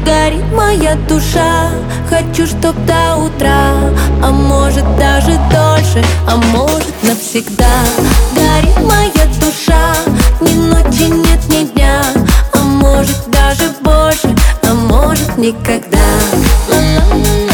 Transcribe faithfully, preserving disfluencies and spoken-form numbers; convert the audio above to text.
горит моя душа. Хочу, чтоб до утра, а может даже дольше, а может навсегда. Горит моя душа, ни ночи нет, ни дня, а может даже больше, а может никогда. Ла-ла-ла-ла.